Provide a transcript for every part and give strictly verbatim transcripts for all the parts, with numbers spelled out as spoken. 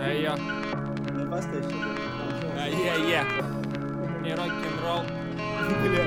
Эй-я. Не поставь что-то. Эй-я-я. Не рок-н-ролл. Бля.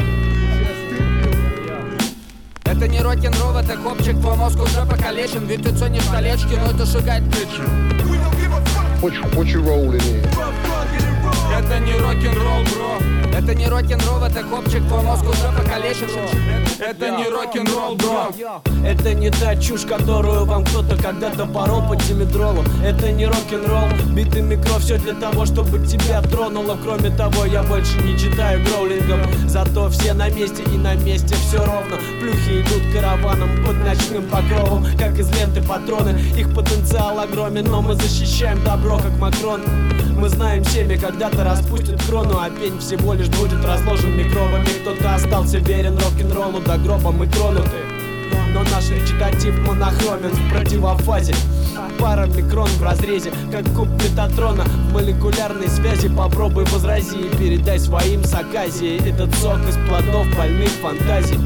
Это не рок-н-ролл, это хопчик, твой мозг уже покалечен. Ведь ты ценишь колечки, но это шагать причин. What you, what you rolling in? Это не рок-н-ролл, бро. Это не рок-н-ролл, это хопчик, твой мозг уже покалечен. Это не рок-н-ролл, бро. Это не та чушь, которую вам кто-то когда-то порол под димедролом. Это не рок-н-ролл, биты микро, все для того, чтобы тебя тронуло. Кроме того, я больше не читаю гроулингом. Зато все на месте и на месте все ровно. Плюхи идут караваном под ночным покровом, как из ленты патроны. Их потенциал огромен, но мы защищаем добро, как Макрон. Мы знаем, семя когда-то распустит крону, а пень всего лишь будет разложен микробами. Кто-то остался верен рок-н-роллу до гроба, мы тронуты. Но наш речитатив монохромен в противофазе. Пара микрон в разрезе, как куб Метатрона. В молекулярной связи попробуй возрази и передай своим с оказией этот сок из плодов больных фантазий.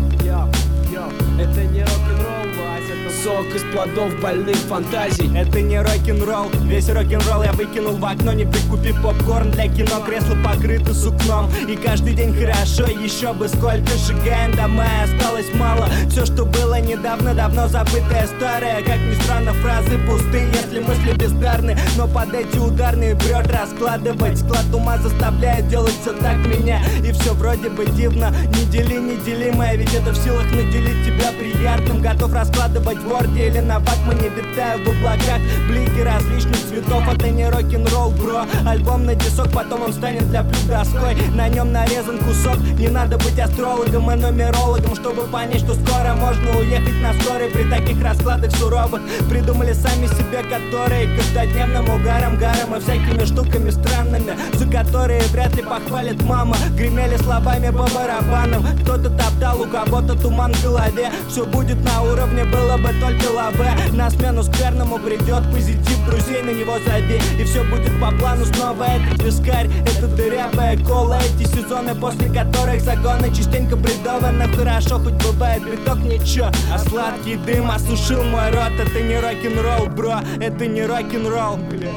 Это не рок-н-ролл, Вася, это сок из плодов больных фантазий. Это не рок-н-ролл, весь рок-н-ролл я выкинул в окно, не прикупив попкорн для кино. Кресла покрыты сукном, и каждый день хорошо, еще бы сколько. Сжигаем дома, осталось мало. Все, что было недавно, давно забытая история. Как ни странно, фразы пусты, если мысли бездарны. Но под эти ударные бред раскладывать. Склад ума заставляет делать все так меня. И все вроде бы дивно, не дели неделимое, ведь это в силах наделить тебя приятным. Готов раскладывать в ворде или на ватмане, витаю в облаках. Блики различных цветов, это не рок-н-ролл, бро. Альбом на дисок, потом он станет для плюс доской. На нем нарезан кусок, не надо быть астрологом и нумерологом, чтобы понять, что скоро можно уехать на скорой. При таких раскладах суровых придумали сами себе, которые каждодневным угаром, гаром и всякими штуками странными, за которые вряд ли похвалит мама. Гремели словами по барабанам, кто-то топтал, у кого-то туман в голове. Все будет на уровне, было бы только лаве. На смену скверному придет позитив, друзей на него зови, и все будет по плану снова. Этот вискарь, это дырявая кола, эти сезоны, после которых законы частенько бредованы. Хорошо, хоть бывает биток, ничего, а сладкий дым осушил мой рот. Это не рок-н-ролл, бро, это не рок-н-ролл, бля.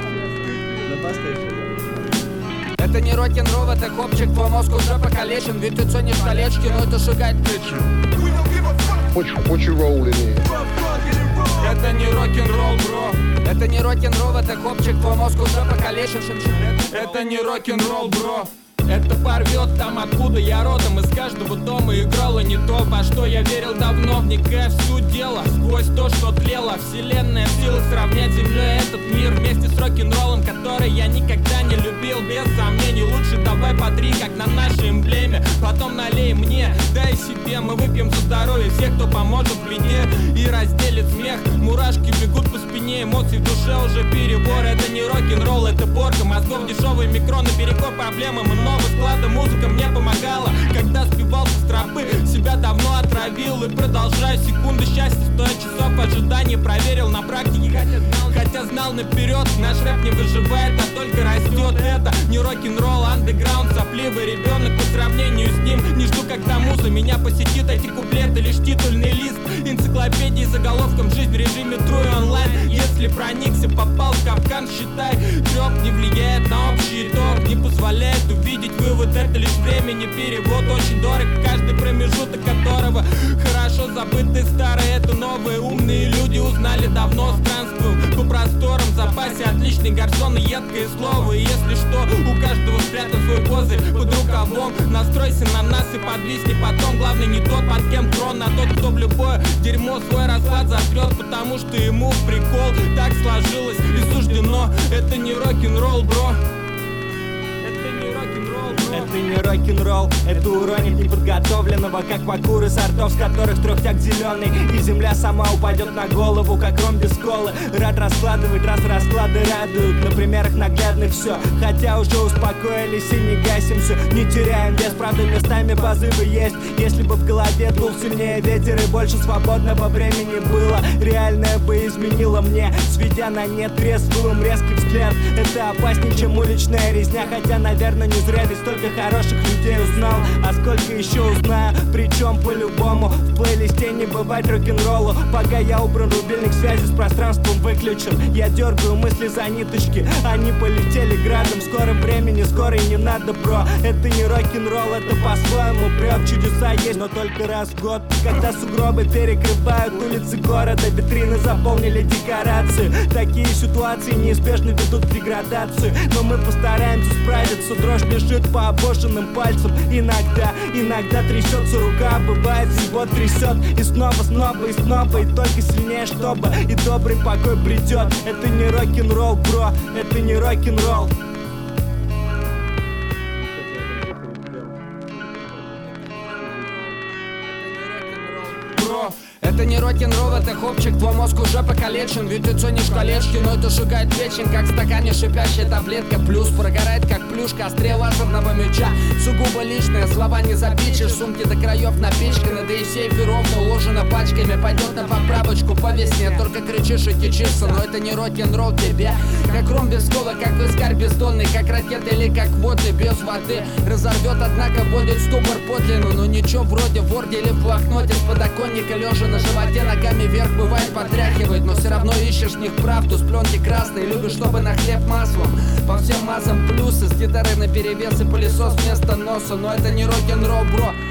Ну поставь что-то. Это не рок-н-ролл, это хопчик, твой мозг уже покалечен. Ведь ты ценишь колечки, но это шагать причин. What you, what you rolling in? Это не рок-н-ролл, бро. Это не рок-н-ролл, это хопчик, твой мозг уже покалечен. Это не рок-н-ролл, бро. Это порвет там, откуда я родом. Из каждого дома играло не то, во что я верил давно, вникая в суть дела. Сквозь то, что тлело, вселенная в силах сравнять с землей этот мир вместе с рок-н-роллом, который я никогда не любил. Без сомнений, лучше давай по три, как на нашей эмблеме. Потом налей мне, дай себе, мы выпьем за здоровье всех, кто поможет в беде и разделит смех. Мурашки бегут по спине, эмоций в душе уже перебор. Это не рок-н-ролл, это порка мозгов, дешевый микро наперекор проблемам и новым склада. Музыка мне помогала, когда сбивался с тропы. Себя давно отравил и продолжаю. Секунды счастья, сто часов ожидания проверил на практике, хотя знал, хотя знал наперед. Наш рэп не выживает, а только растет. Это не рок-н-ролл, андеграунд, сопливый ребенок. По сравнению с ним не жду, когда муза меня посетит. Эти куплеты лишь титульный лист энциклопедии заголовком «Жизнь в режиме true онлайн». Если проникся, попал в капкан, считай, трёп не влияет на общий итог, не позволяет увидеть вывод. Это лишь времени перевод, очень дорог каждый промежуток которого хорошо забытый старый. Это новые умные люди, узнали давно, странствуем по просторам, в запасе отличный гарсон и едкое слово. И если что, у каждого спрятан свой козырь под рукавом. Настройся на нас и подвисни потом. Главный не тот, под кем трон, а тот, кто в любое дерьмо свой расклад затрет, потому что ему в прикол так сложилось и суждено. Это не рок-н-ролл, бро. Это не рок-н-ролл, это уронит неподготовленного, как покуры сортов, с которых трехтяк зеленый. И земля сама упадет на голову, как ром без колы. Рад раскладывать, раз расклады радуют. На примерах наглядных все, хотя уже успокоились и не гасим все. Не теряем вес, правда местами позывы есть. Если бы в голове дул сильнее ветер и больше свободного времени было, реальное бы изменило мне, сведя на нет трезвым резкий взгляд. Это опаснее, чем уличная резня, хотя, наверное, наверное, не зря, ведь столько хороших людей узнал. А сколько еще узнаю, причем по-любому. В плейлисте не бывает рок-н-роллу. Пока я убран, рубильник связи с пространством выключен. Я дергаю мысли за ниточки, они полетели градом. Скоро времени, скоро и не надо, бро. Это не рок-н-ролл, это по-своему прет. Чудеса есть, но только раз в год. Когда сугробы перекрывают улицы города, витрины заполнили декорации. Такие ситуации неизбежно ведут к деградации. Но мы постараемся справиться. Дрожь бежит по обожженным пальцам. Иногда, иногда трясется рука. Бывает, всего трясет. И снова, снова, и снова. И только сильнее, чтобы и добрый покой придет. Это не рок-н-ролл, бро. Это не рок-н-ролл. Это не рок-н-ролл, это хопчик, твой мозг уже покалечен. Ведь ты ценишь колечки, но это шукает печень, как в стакане шипящая таблетка. Плюс прогорает, как плюшка, острее лазерного меча. Сугубо личные слова не запичешь. Сумки до краев напичканы, да и в сейфе ровно уложено пачками. Пойдет на поправочку по весне, только кричишь и кичишься. Но это не рок-н-ролл тебе. Как ром без кола, как вискарь бездонный, как ракета или как воды без воды. Разорвет, однако будет ступор подлинный. Но ничего вроде в ворде или в блокноте с подоконника лежа на животе, ногами вверх бывает потряхивает. Но все равно ищешь в них правду. С пленки красной, любишь, чтобы на хлеб маслом. По всем массам плюсы, с гитары наперевес и пылесос вместо носа. Но это не рок-н-ролл, бро.